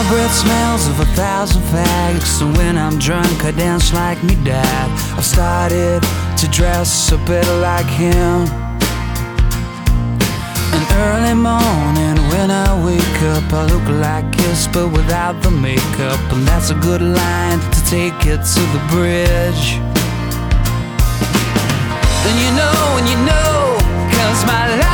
breath smells of 1,000 fags, and when I'm drunk I dance like me dad. I've started to dress a bit like him. An early morning when I wake up, I look like Kiss but without the makeup, and that's a good line to take it to the bridge. Then you know when you know, 'cause my life